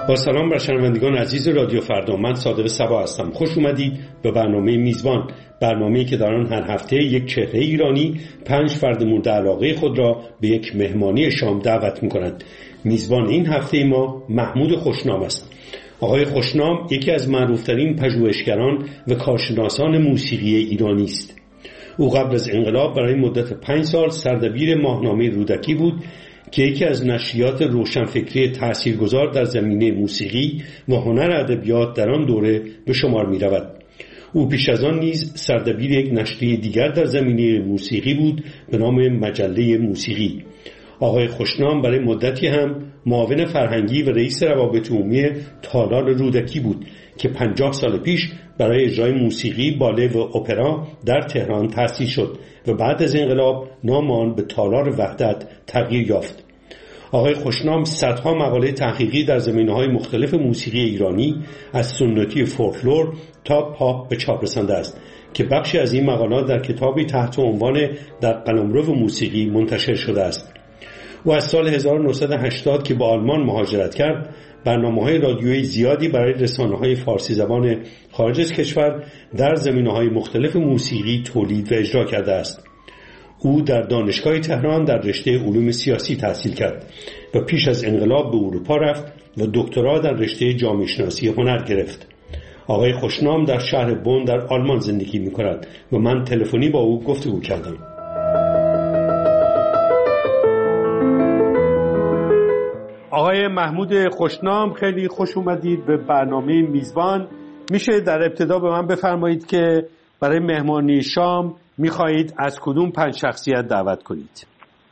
با سلام بر شنوندگان عزیز رادیو فردا، من صادق صبا هستم. خوش اومدید به برنامه میزبان، برنامه‌ای که در آن هر هفته یک چهره ایرانی 5 فرد مورد علاقه خود را به یک مهمانی شام دعوت می‌کنند. میزبان این هفته ما محمود خوشنام است. آقای خوشنام یکی از معروف‌ترین پژوهشگران و کارشناسان موسیقی ایرانی است. او قبل از انقلاب برای مدت 5 سال سردبیر ماهنامه رودکی بود که یکی از نشریات روشنفکری تاثیرگذار در زمینه موسیقی و هنر ادبیات در آن دوره به شمار می رود. او پیش از آن نیز سردبیر یک نشریه دیگر در زمینه موسیقی بود به نام مجله موسیقی. آقای خوشنام برای مدتی هم معاون فرهنگی و رئیس روابط عمومی تالار رودکی بود که 50 سال پیش برای اجرای موسیقی باله و اپرا در تهران تأسیس شد و بعد از انقلاب نام آن به تالار وحدت تغییر یافت. آقای خوشنام صدها مقاله تحقیقی در زمینه‌های مختلف موسیقی ایرانی از سنتی فولکلور تا پاپ به چاپ رسانده است که بخشی از این مقالات در کتابی تحت عنوان در قلمرو موسیقی منتشر شده است. او از سال 1980 که به آلمان مهاجرت کرد برنامه‌های رادیویی زیادی برای رسانه‌های فارسی زبان خارج از کشور در زمینه‌های مختلف موسیقی تولید و اجرا کرده است. او در دانشگاه تهران در رشته علوم سیاسی تحصیل کرد و پیش از انقلاب به اروپا رفت و دکترا در رشته جامعه شناسی هنر گرفت. آقای خوشنام در شهر بن در آلمان زندگی می‌کند و من تلفنی با او گفتگو کردم. آقای محمود خوشنام، خیلی خوش اومدید به برنامه میزبان. میشه در ابتدا به من بفرمایید که برای مهمانی شام میخواهید از کدوم 5 شخصیت دعوت کنید؟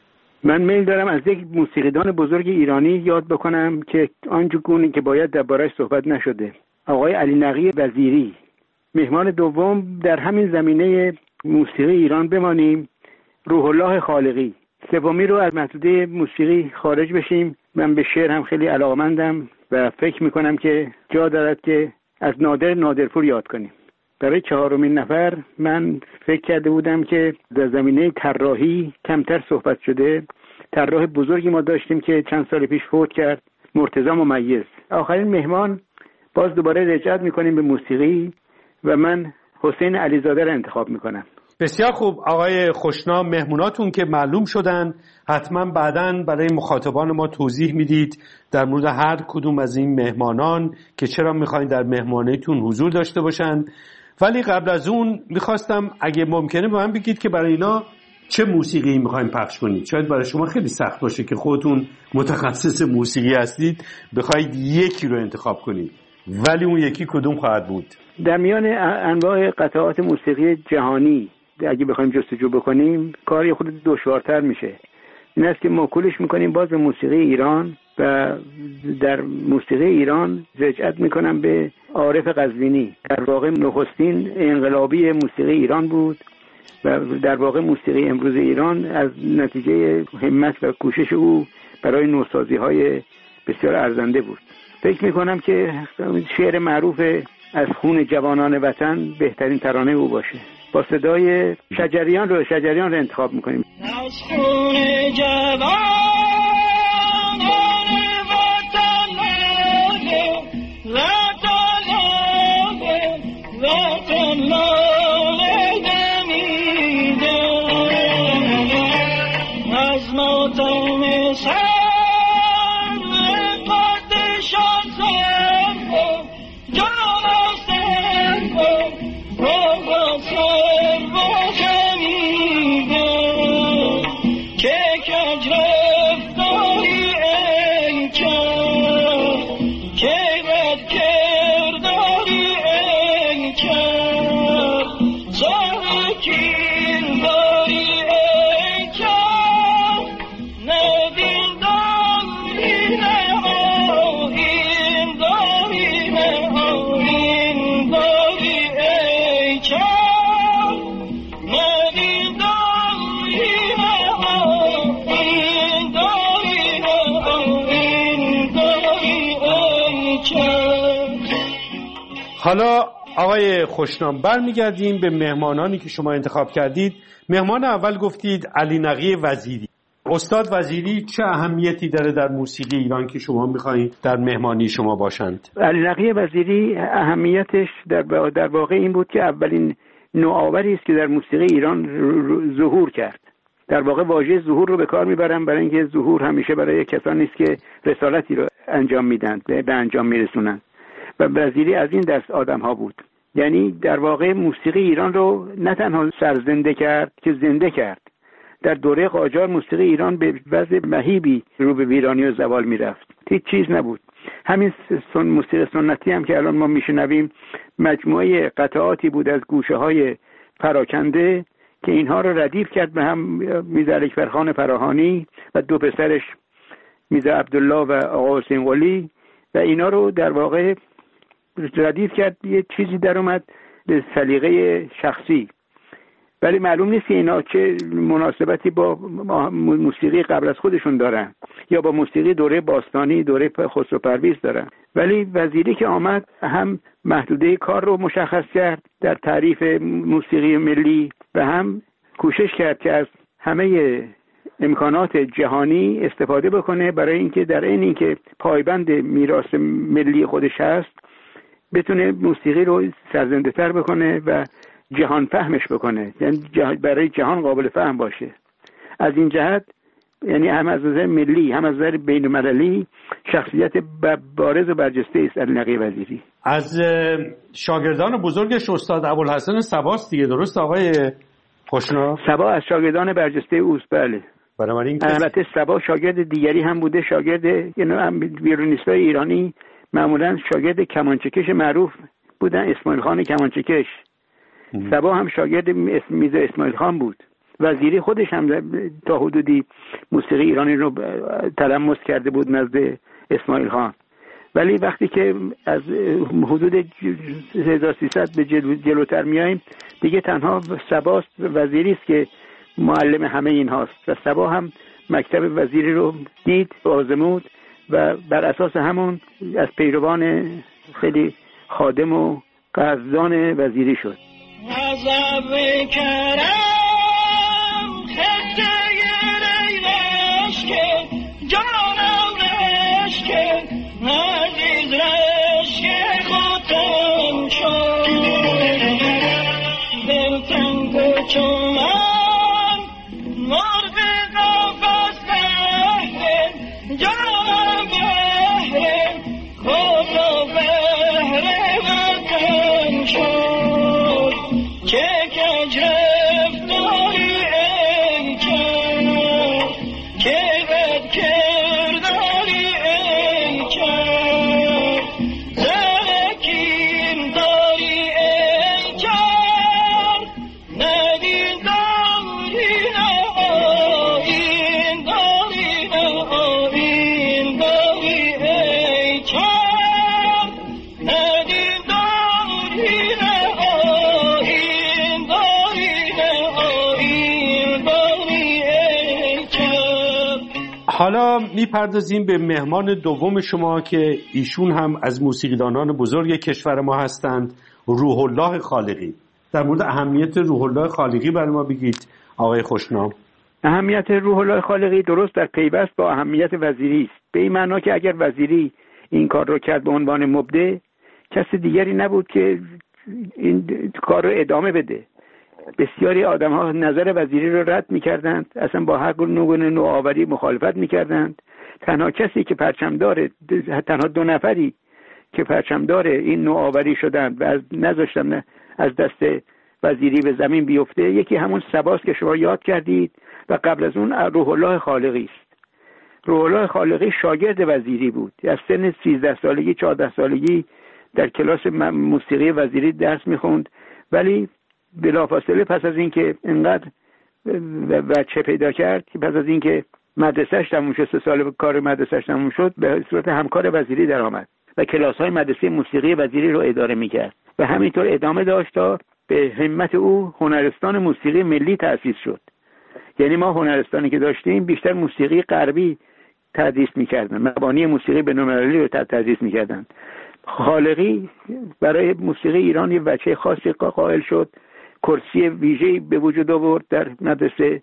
من میل دارم از یک موسیقیدان بزرگ ایرانی یاد بکنم که آنجوری که باید درباره‌اش صحبت نشده، آقای علی نقی وزیری. مهمان دوم در همین زمینه موسیقی ایران بمانیم، روح الله خالقی. سومی رو از محدوده موسیقی خارج بشیم. من به شعر هم خیلی علاقمندم و فکر میکنم که جا دارد که از نادرپور یاد کنیم. برای 4مین نفر من فکر کرده بودم که در زمینه طراحی کمتر صحبت شده. طراح بزرگی ما داشتیم که چند سال پیش فوت کرد، مرتضی ممیز. آخرین مهمان باز دوباره رجعت میکنیم به موسیقی و من حسین علیزاده را انتخاب میکنم. بسیار خوب آقای خوشنام، مهموناتون که معلوم شدن حتما بعداً برای مخاطبان ما توضیح میدید در مورد هر کدوم از این مهمانان که چرا میخواین در مهمانیتون حضور داشته باشن. ولی قبل از اون میخواستم اگه ممکنه به من بگید که برای اینا چه موسیقی میخواین پخش کنید. شاید برای شما خیلی سخت باشه که خودتون متخصص موسیقی هستید بخواید یکی رو انتخاب کنید، ولی اون یکی کدوم خواهد بود؟ در میان انواع قطعات موسیقی جهانی اگه بخوایم جستجو بکنیم کاری خود دشوارتر میشه. این است که موکولش میکنیم باز به موسیقی ایران و در موسیقی ایران رجعت میکنم به عارف قزوینی. در واقع نخستین انقلابی موسیقی ایران بود و در واقع موسیقی امروز ایران از نتیجه همت و کوشش او برای نوسازی های بسیار ارزنده بود. فکر میکنم که شعر معروف از خون جوانان وطن بهترین ترانه او باشه. با صدای شجریان رو انتخاب میکنیم. از خون جوانان وطن دمیده از ماتم سر پادشاه سر جان سر روح سر و خمیده که کج رفتاری ای کن که بد کرداری ای کن زهر کرداری ای کن ندین داری نها این داری نها این داری ای کن ندین داری نها این داری نها این داری ای کن. حالا آقای خوشنام برمیگردیم به مهمانانی که شما انتخاب کردید. مهمان اول گفتید علی نقی وزیری. استاد وزیری چه اهمیتی داره در موسیقی ایران که شما می‌خواید در مهمانی شما باشند؟ علی نقی وزیری اهمیتش در واقع این بود که اولین نوآوری است که در موسیقی ایران ظهور کرد. در واقع واژه ظهور رو به کار میبرم برای اینکه ظهور همیشه برای کسانی است که رسالتی رو انجام میدن، به انجام میرسونن، و وزیری از این دست آدم‌ها بود. یعنی در واقع موسیقی ایران رو نه تنها سرزنده کرد که زنده کرد. در دوره قاجار موسیقی ایران به وضع مهیبی رو به ویرانی و زوال میرفت، هیچ چیز نبود. همین موسیقی سنتی هم که الان ما میشنویم مجموعه قطعاتی بود از گوشه‌های پراکنده که اینها رو ردیف کرد به هم میرزا اکبرخان فراهانی و دو پسرش میرزا عبدالله و آقا حسین قلی، و اینا رو در واقع ردیف کرد، یه چیزی در اومد به سلیقه شخصی، ولی معلوم نیست که اینا چه مناسبتی با موسیقی قبل از خودشون دارن یا با موسیقی دوره باستانی، دوره خسرو پرویز دارن. ولی وزیری که آمد هم محدوده کار رو مشخص کرد در تعریف موسیقی ملی و هم کوشش کرد که از همه امکانات جهانی استفاده بکنه برای اینکه در این اینکه پایبند میراث ملی خودش هست بتونه موسیقی رو سرزنده تر بکنه و جهان فهمش بکنه، یعنی برای جهان قابل فهم باشه. از این جهت یعنی هم از نظر ملی هم از نظر بین المللی شخصیت بارز و برجسته است علی نقی وزیری. از شاگردان بزرگش استاد ابوالحسن صباست دیگه، درست آقای خوشنا؟ صبا از شاگردان برجسته اوست، بله. بنابراین البته صبا شاگرد دیگری هم بوده، شاگرد یعنی ویولونیستای ایرانی معمولا شاگرد کمانچه‌کش معروف بودن، اسماعیل خان کمانچه‌کش. صبا هم شاگرد میرزا اسماعیل خان بود. وزیری خودش هم تا حدودی موسیقی ایرانی رو تلمس کرده بود نزد اسماعیل خان، ولی وقتی که از حدود 1300 به جلوتر میایم دیگه تنها صباست وزیری است که معلم همه این هاست و صبا هم مکتب وزیری رو دید، آزمود و بر اساس همون از پیروان خیلی خادم و قدردان وزیری شد. عذاب کرم خطه ریلش که جانم رش که عزیز رش که خودم شد دلتنگ و چومن مرغ قفص بهره جانم بهره خدا بهره وطن شد چه کجرفتاری ای کرد که بد کرداری ای کرد زرکین داری ای کرد ندین داری نه آین داری نه آین داری ای کرد ندین داری نه حالا میپردازیم به مهمان دوم شما که ایشون هم از موسیقیدانان بزرگ کشور ما هستند، روح الله خالقی. در مورد اهمیت روح الله خالقی برای ما بگید آقای خوشنام. اهمیت روح الله خالقی درست در پیوست با اهمیت وزیری است، به این معنا که اگر وزیری این کار رو کرد به عنوان مبدع، کسی دیگری نبود که این کار رو ادامه بده. بسیاری آدم ها نظر وزیری رو رد می‌کردند، اصلا با هر گونه نوآوری مخالفت می‌کردند. تنها کسی که پرچمدار، تنها دو نفری که پرچمدار این نوآوری شدند و از نذاشتن از دست وزیری به زمین بیفته، یکی همون صباست که شما یاد کردید و قبل از اون روح الله خالقی است. روح الله خالقی شاگرد وزیری بود، از سن 13 سالگی 14 سالگی در کلاس موسیقی وزیری درس می‌خوند، ولی بلافاصله پس از اینکه انقدر بچه پیدا کرد که پس از اینکه مدرسه‌اش تموم شد، 3 سال کار مدرسه‌اش تموم شد، به صورت همکار وزیری درآمد و کلاس‌های مدرسه موسیقی وزیری رو اداره می‌کرد و همینطور ادامه داشت تا به همت او هنرستان موسیقی ملی تأسیس شد. یعنی ما هنرستانی که داشتیم بیشتر موسیقی غربی تدریس می‌کردن، مبانی موسیقی بین‌المللی رو تدریس می‌کردن. خالقی برای موسیقی ایران یه وجه خاصی قائل شد، کرسی ویژه‌ای به وجود آورد در مدرسه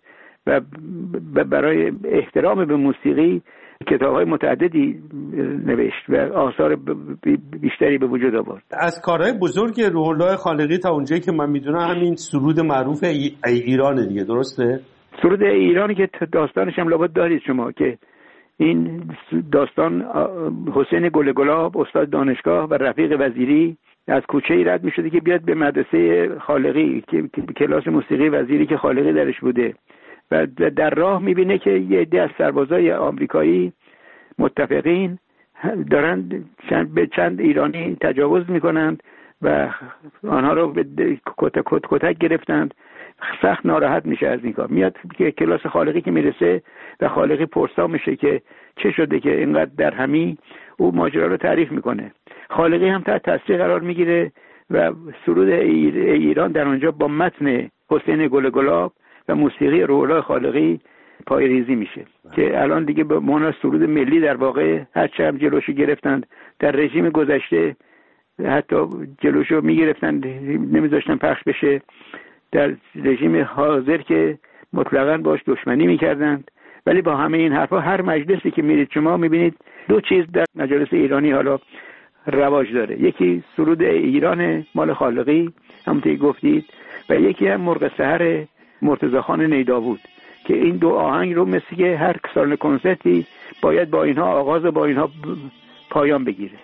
و برای احترام به موسیقی کتاب‌های متعددی نوشت و آثار بیشتری به وجود آورد. از کارهای بزرگ روح الله خالقی تا اونجایی که من میدونم همین سرود معروف ایران دیگه، درسته؟ سرود ایرانی که داستانش هم لابد دارید شما، که این داستان حسین گل گلاب استاد دانشگاه و رفیق وزیری از کوچه ای رد می‌شده که بیاد به مدرسه خالقی که کلاس موسیقی وزیری که خالقی درش بوده، و در راه میبینه که یه عده از سربازای آمریکایی متفقین دارن به چند ایرانی تجاوز میکنند و آنها رو به کتک گرفتند. سخت ناراحت میشه از این کار. میاد که کلاس خالقی که میرسه و خالقی پرسا میشه که چه شده که اینقدر در همی، او ماجرا رو تعریف میکنه. خالقی هم تحت تاثیر قرار میگیره و سرود ایران در اونجا با متن حسین گل گلاب و موسیقی روح الله خالقی پای ریزی میشه که الان دیگه به معنی سرود ملی در واقع هرچه هم جلوشو گرفتند در رژیم گذشته، حتی جلوشو میگرفتند نمیذاشتن پخش بشه، در رژیم حاضر که مطلقاً باش دشمنی میکردند. ولی با همه این حرفا هر مجلسی که میرید شما میبینید دو چیز در مجالس ایرانی حالا رواج داره، یکی سرود ایران مال خالقی همونطوری گفتید و یکی هم مرغ سحر مرتضی خان نیداود که این دو آهنگ رو مثل که هر سالن کنسرتی باید با اینها آغاز و با اینها پایان بگیره.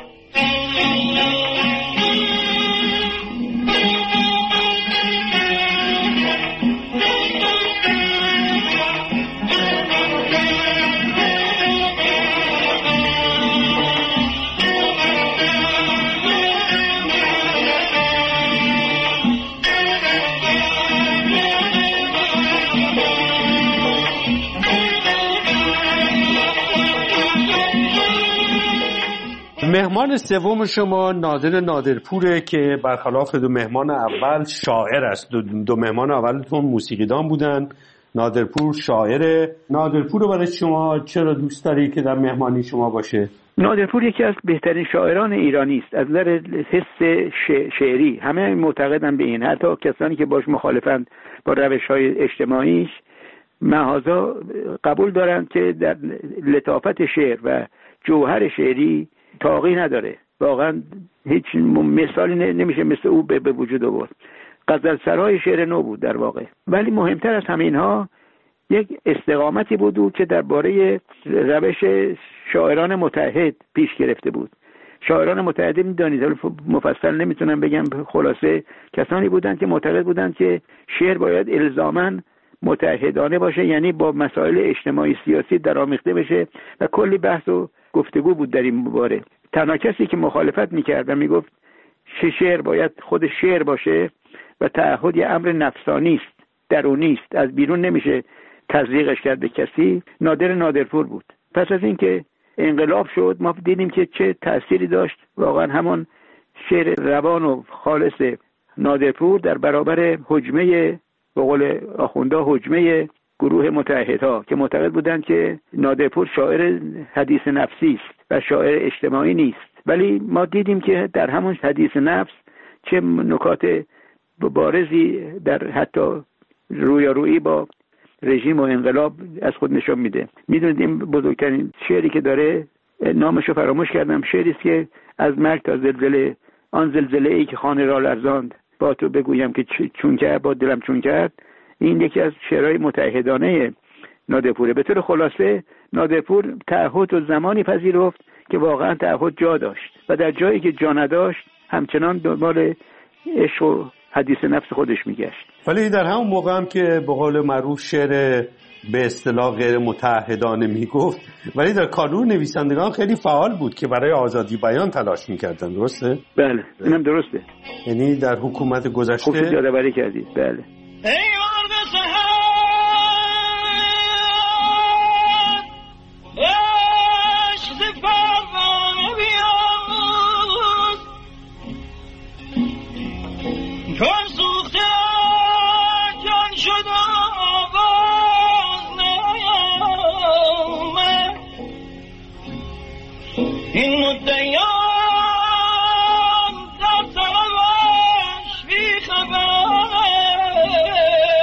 مهمان سوم شما نادر نادرپوره که برخلاف دو مهمان اول شاعر است. دو مهمان اولتون موسیقیدان بودن، نادرپور شاعره. نادرپور رو برای شما چرا دوست داری که در مهمانی شما باشه؟ نادرپور یکی از بهترین شاعران ایرانی است از نظر حس شعری. همه معتقدن به این، حتی کسانی که باش مخالفند با روش‌های اجتماعیش محاذا قبول دارند که در لطافت شعر و جوهر شعری تاقی نداره. واقعا هیچ مثالی نمیشه مثل او به وجود آورد. غزلسرای شعر نو بود در واقع. ولی مهمتر از همه اینها یک استقامتی بود که درباره روش شاعران متحد پیش گرفته بود. شاعران متحد میدانید، مفصل نمیتونم بگم، خلاصه کسانی بودند که معتقد بودند که شعر باید الزاماً متحدانه باشه، یعنی با مسائل اجتماعی سیاسی درآمیخته بشه و کلی بحث و گفتگو بود در این مباره. تنها کسی که مخالفت میکرد و میگفت شعر باید خود شعر باشه و تعهد یه امر نفسانی است، درونی است، از بیرون نمیشه تزریقش کرد به کسی، نادر نادرپور بود. پس از اینکه انقلاب شد ما دیدیم که چه تأثیری داشت واقعا همون شعر روان و خالص نادرپور در برابر هجمه، به قول آخوندا، هجمه گروه متحدها که معتقد بودند که نادرپور شاعر حدیث نفسی است و شاعر اجتماعی نیست. ولی ما دیدیم که در همون حدیث نفس چه نکات بارزی در حتی رویارویی با رژیم و انقلاب از خود نشون میده. میدونید این بزرگترین شعری که داره، نامشو فراموش کردم، شعری است که از مرگ تا زلزله، آن زلزله ای که خانه را لرزاند، با تو بگویم که چون کرد با دلم چون کرد. این یکی از شعرهای متحدانه نادرپوره. به طور خلاصه نادرپور تعهد و زمانی پذیرفت که واقعا تعهد جا داشت و در جایی که جا نداشت همچنان دنبال عشق و حدیث نفس خودش میگشت. ولی در همون موقع هم که به قول معروف شعر به اصطلاح غیر متحدانه میگفت، ولی در کانون نویسندگان خیلی فعال بود که برای آزادی بیان تلاش میکردن، درسته؟ بله، اینم درسته. یعنی در حکومت گذشته خوب یادآوری کردید. بله. این مدعیان در طلبش بی خبر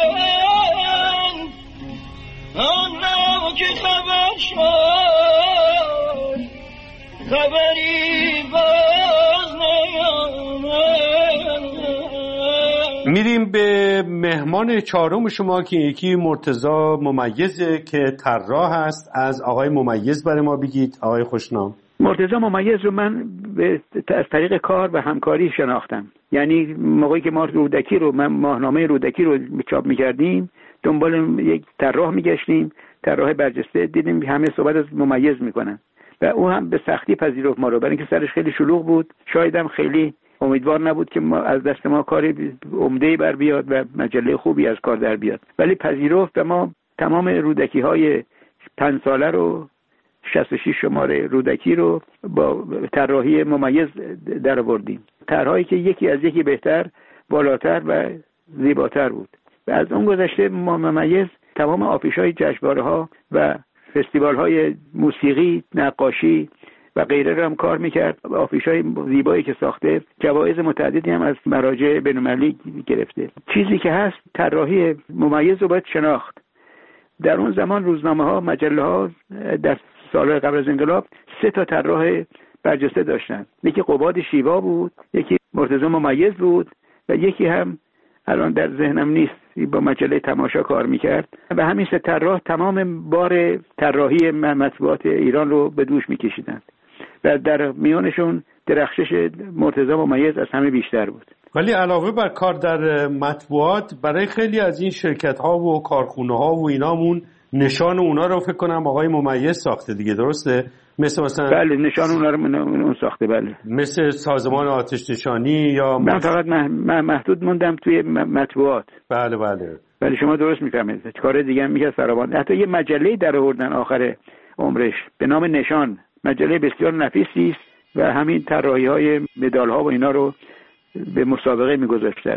بریم به مهمان چهارم شما که یکی مرتضی ممیزه که طراح است. از آقای ممیز برای ما بگید آقای خوشنام. مرتضی ممیز رو من از طریق کار و همکاری شناختم. یعنی موقعی که ما ماهنامه رودکی رو چاپ می‌کردیم دنبال یک طراح می‌گشتیم، طراح برجسته دیدیم همه صحبت از ممیز می‌کنن و او هم به سختی پذیرفت ما رو، برای اینکه سرش خیلی شلوغ بود، شاید هم خیلی امیدوار نبود که ما از دست ما کار عمده‌ای بر بیاد و مجله خوبی از کار در بیاد، ولی پذیرفت و ما تمام رودکی‌های 5 ساله رو 66 شماره رودکی رو با طراحی ممیز در آوردیم. طرحی که یکی از یکی بهتر، بالاتر و زیباتر بود. و از اون گذشته ممیز تمام آفیش‌های جشنواره‌ها و فستیوال‌های موسیقی، نقاشی و غیره رو هم کار میکرد. آفیش‌های زیبایی که ساخته جوایز متعددی هم از مراجع بین‌المللی گرفته. چیزی که هست طراحی ممیز رو باید شناخت. در اون زمان روزنامه‌ها، مجله‌ها در سال‌های قبل از انقلاب 3 تا طراح برجسته داشتن. یکی قباد شیوا بود، یکی مرتضی ممیز بود و یکی هم الان در ذهنم نیست، با مجله تماشا کار میکرد و همین 3 طراح تمام بار طراحی مطبوعات ایران رو به دوش میکشیدند و در میانشون درخشش مرتضی ممیز از همه بیشتر بود. ولی علاوه بر کار در مطبوعات، برای خیلی از این شرکت‌ها و کارخونه‌ها و اینامون نشان اونا رو فکر کنم آقای ممیز ساخته دیگه، درسته؟ مثلا بله، نشان اونا رو اون ساخته. بله، مثل سازمان آتش نشانی یا من فقط محدود موندم توی مطبوعات. بله ولی شما درست میفهمید، کار دیگه هم میگه فراوان. حتی یه مجله در آوردن آخر عمرش به نام نشان، مجله بسیار نفیسی است و همین طراحی‌های مدال‌ها و اینا رو به مسابقه می‌گذاشته.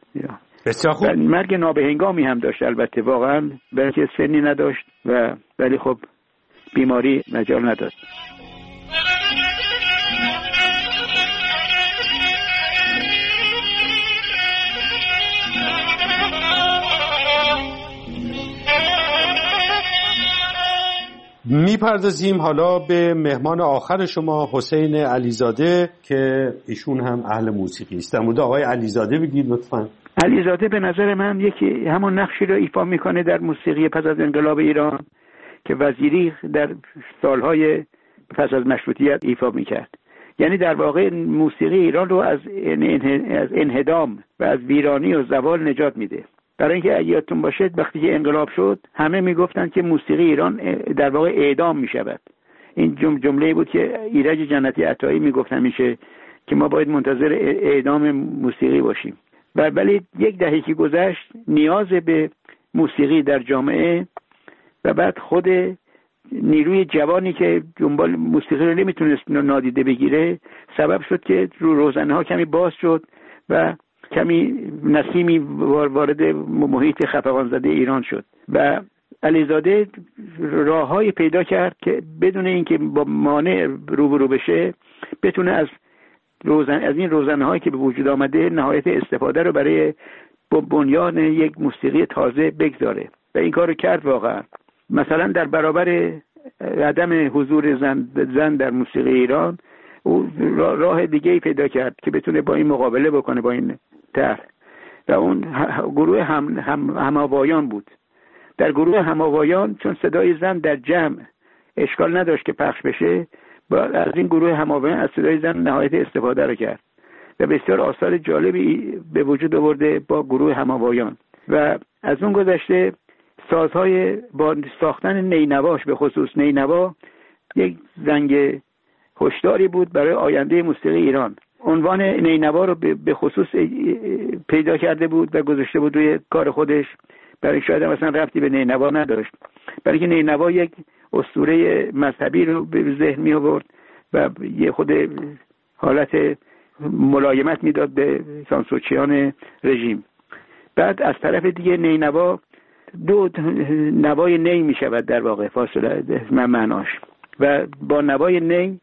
بسیار خوب. مرگ نابهنگامی هم داشت البته، واقعا بلکه سنی نداشت ولی خب بیماری مجال نداد. میپردازیم حالا به مهمان آخر شما، حسین علیزاده، که ایشون هم اهل موسیقی است. در مورد آقای علیزاده بگید لطفاً. علیزاده به نظر من یکی همون نقشی رو ایفا میکنه در موسیقی پس از انقلاب ایران که وزیری در سالهای پس از مشروطیت ایفا میکرد. یعنی در واقع موسیقی ایران رو از انهدام و از ویرانی و زوال نجات میده. برای اینکه یادتون باشه وقتی که انقلاب شد همه میگفتن که موسیقی ایران در واقع اعدام میشود. این جمله بود که ایرج جنتی عطایی میگفت همیشه که ما باید منتظر اعدام موسیقی باشیم. ولی یک دهه که گذشت نیاز به موسیقی در جامعه و بعد خود نیروی جوانی که دنبال موسیقی رو نمیتونست نادیده بگیره سبب شد که روزنه‌ها کمی باز شد و کمی نسیمی وارد محیط خفقان زده ایران شد و علیزاده راه‌های پیدا کرد که بدون اینکه با مانع روبرو بشه بتونه از این روزنه‌هایی که به وجود آمده نهایت استفاده رو برای بنیان یک موسیقی تازه بگذاره و این کار رو کرد. واقعا مثلا در برابر عدم حضور زن در موسیقی ایران او راه دیگه‌ای پیدا کرد که بتونه با این مقابله بکنه با این طرح و اون گروه هماوایان بود. در گروه هماوایان چون صدای زن در جمع اشکال نداشت که پخش بشه، از این گروه هماوایان از صدای زن نهایت استفاده رو کرد و بسیار آثار جالبی به وجود آورده با گروه هماوایان. و از اون گذشته سازهای با ساختن نینواش، به خصوص نینوا یک زنگ هشداری بود برای آینده موسیقی ایران. عنوان نینوا رو به خصوص پیدا کرده بود و گذاشته بود روی کار خودش، برای شاید مثلا ربطی به نینوا نداشت، برای که نینوا یک اسطوره مذهبی رو به ذهن می آورد و یه خود حالت ملایمت میداد به سانسورچیان رژیم. بعد از طرف دیگه نینوا دو نوای نی می شود در واقع فاصله معناش و با نوای نی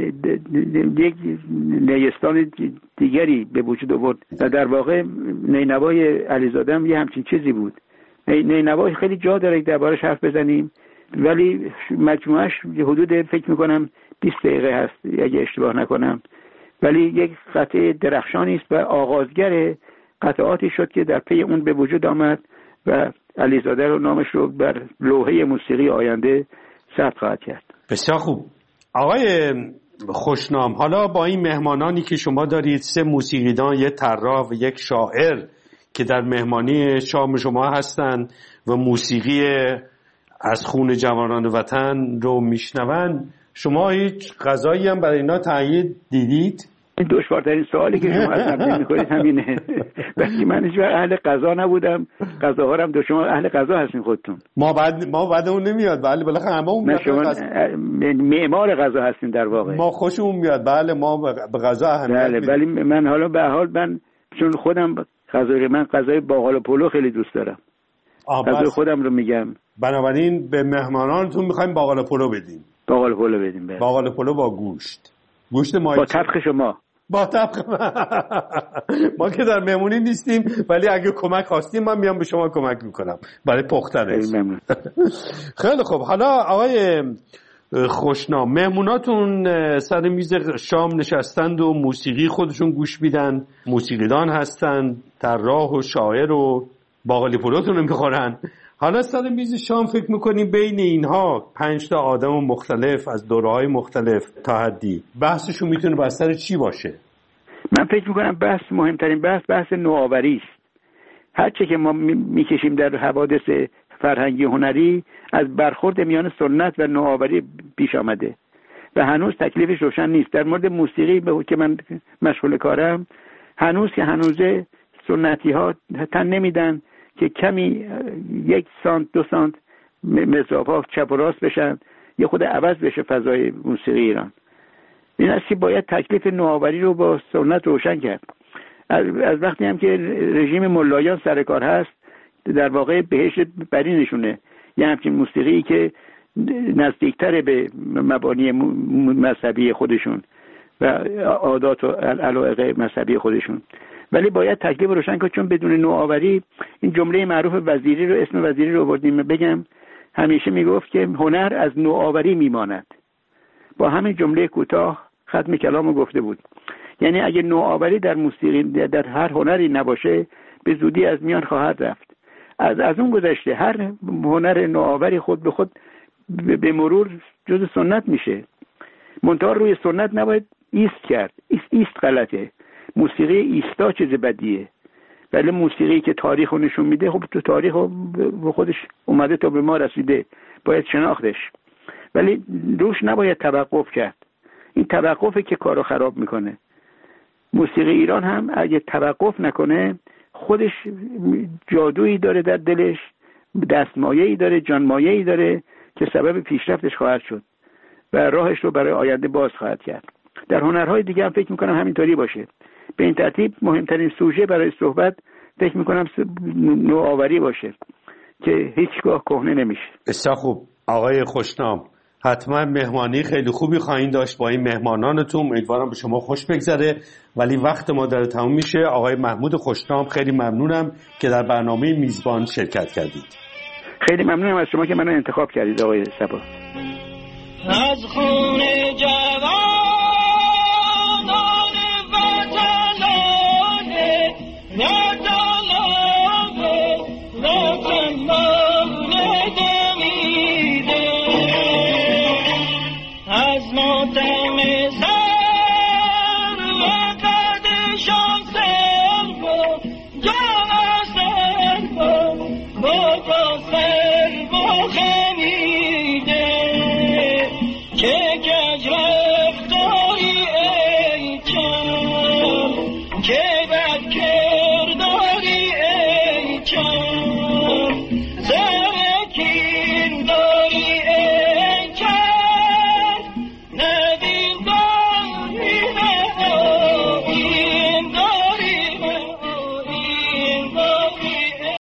یک نیستان دیگری به وجود آورد و در واقع نینوای علیزاده هم یه همچین چیزی بود. نینوا خیلی جا داره دربارش حرف بزنیم ولی مجموعش حدود فکر میکنم 20 دقیقه هست اگه اشتباه نکنم، ولی یک قطعه درخشانی است و آغازگر قطعاتی شد که در پی اون به وجود آمد و علیزاده رو نامش رو بر لوحه موسیقی آینده ثبت خواهد کرد. بسیار خوب. آقای خوشنام، حالا با این مهمانانی که شما دارید، 3 موسیقیدان، 1 طراح و 1 شاعر که در مهمانی شام شما هستند و موسیقی از خون جوانان وطن رو میشنون، شما هیچ غذایی هم برای اینا تهیه دیدید؟ این دشوارترین سوالی که شما از من می‌کنید همینه. وقتی من هیچ اهل غذا نبودم، غذاها هم شما اهل غذا هستین خودتون. ما بعدمون نمیاد. بله بالاخره هممون میاد. شما معمار غذا هستین در واقع. ما خوشمون میاد. بله ما به غذا اهمیت میدیم. ولی من حالا به حال من چون خودم غذای باقالا پلو خیلی دوست دارم. غذای خودم رو میگم. بنابراین به مهمانانتون می‌خوایم باقالا پلو بدیم. باقالا پلو بدیم. بله. باقالا پلو با گوشت ماهی با طبخ شما. با طبخ ما که در مهمونی نیستیم، ولی اگه کمک خواستیم من میام به شما کمک میکنم برای پختنش. خیلی خوب. حالا آقای خوشنام، مهموناتون سر میز شام نشستند و موسیقی خودشون گوش میدن، موسیقیدان هستن، طراح و شاعر و باقالی پلوتون رو میخورن. حالا سر میز شام فکر میکنیم بین اینها 5 تا آدم مختلف از دوره‌های مختلف تا حدی بحثشون میتونه بر سر چی باشه؟ من فکر میکنم مهمترین بحث نوآوری است. هر چه که ما میکشیم در حوادث فرهنگی هنری از برخورد میان سنت و نوآوری پیش آمده و هنوز تکلیفش روشن نیست. در مورد موسیقی که من مشغول کارم، هنوزه سنتی ها تن نمیدن که کمی 1 سانت 2 سانت مضراب‌ها چپ و راست بشن، یه خود عوض بشه فضای موسیقی ایران. این است که باید تکلیف نوآوری رو با سنت روشن کرد. از وقتی هم که رژیم ملایان سر کار هست، در واقع بهش بری نشونه یه همچین موسیقی که نزدیکتر به مبانی مذهبی خودشون و عادات و علایق مذهبی خودشون. ولی باید تکلیف روشن کنه، چون بدون نوآوری، این جمله معروف وزیری رو، اسم وزیری رو آوردیم بگم، همیشه میگفت که هنر از نوآوری میماند. با همین جمله کوتاه ختم کلامو گفته بود. یعنی اگه نوآوری در موسیقی، در هر هنری نباشه، به زودی از میان خواهد رفت. از اون گذشته هر هنر نوآوری خود به خود به مرور جز سنت میشه. منتها روی سنت نباید ایست کرد. ایست غلطه. موسیقی ایستا چیز بدیه. ولی موسیقی که تاریخ رو نشون میده، خب تو تاریخ رو خودش اومده تا به ما رسیده، باید شناختش. ولی روش نباید توقف کرد. این توقفه که کارو خراب میکنه. موسیقی ایران هم اگه توقف نکنه، خودش جادویی داره در دلش، دستمایه‌ای داره، جانمایه‌ای داره که سبب پیشرفتش خواهد شد و راهش رو برای آینده باز خواهد کرد. در هنرهای دیگه هم فکر میکنم همینطوری باشه. به این ترتیب مهمترین سوژه برای صحبت فکر میکنم نوآوری باشه که هیچگاه کهنه نمیشه. بسیار خوب. آقای خوشنام، حتما مهمانی خیلی خوبی خواهید داشت با این مهمانانتون. امیدوارم به شما خوش بگذره، ولی وقت ما داره تموم میشه. آقای محمود خوشنام، خیلی ممنونم که در برنامه میزبان شرکت کردید. خیلی ممنونم از شما که منو انتخاب کردید آقای صبا.